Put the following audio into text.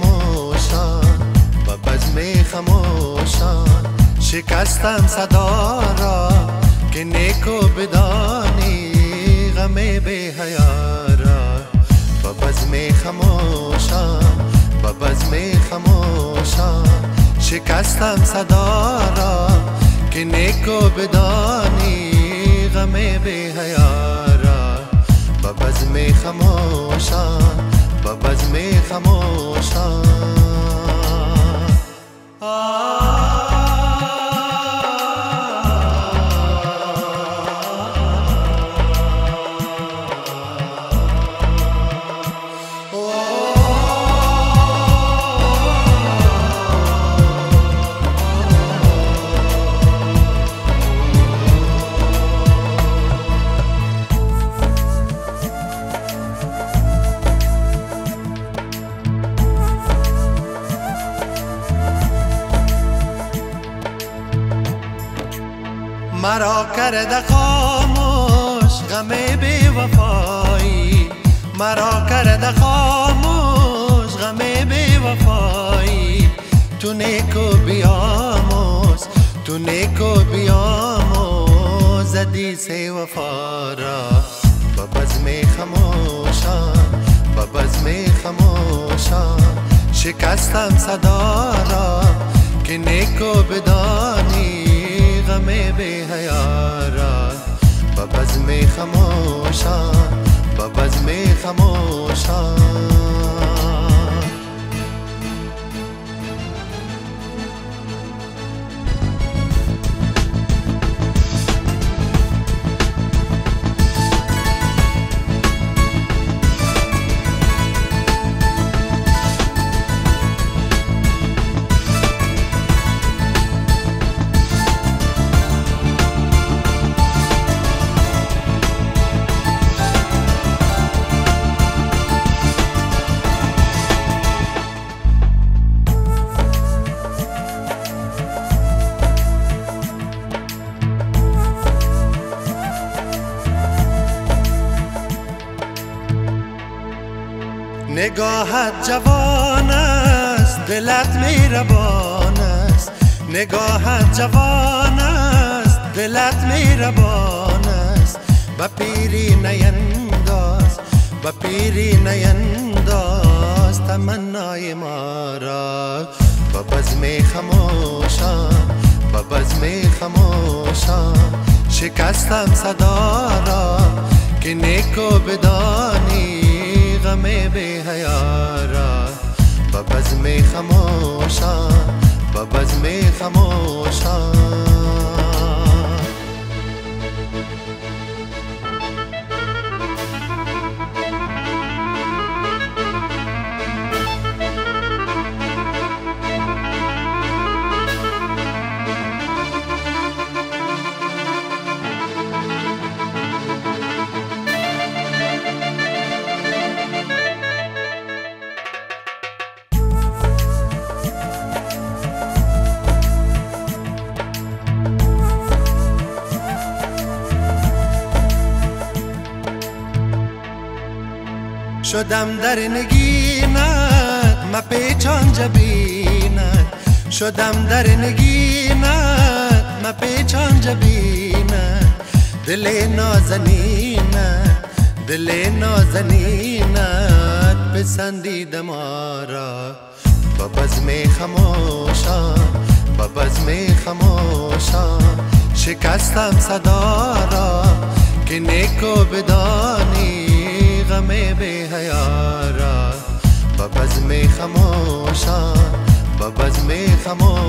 خموشان با بزم خموشان شکستم صدا را که نیکو بدانی غم بی حیا را با بزم خموشان با بزم خموشان شکستم صدا را که نیکو بدانی غم بی حیا را با بزم خموشان با بزم خموشان مرا کرده خاموش غم بی وفایی مرا کرده خاموش غم بی وفایی تو نیکو بیاموز تو نیکو بیاموز حدیث وفا را با بزم خموشان با بزم خموشان شکستم صدا را که نیکو بدانی غم بی حیا را با بزم خموشان با بزم خموشان نگاهت جوان است دلت مهربان است نگاهت جوان است دلت مهربان است با پیری نینداز با پیری نینداز تمنای ما را با بزم خموشان با بزم خموشان شکستم صدا را که نیکو بدانی غم بی حیا را با بزم خموشان با بزم خموشان شدم در نگینت مپیچان جبینت شدم در نگینت مپیچان جبینت دل نازنینت دل نازنینت پسندید ما را با بزم خموشان با بزم خموشان شکستم صدا را که نیکو بدانی غم بی حیا را با بزم خموشان با بزم خموشان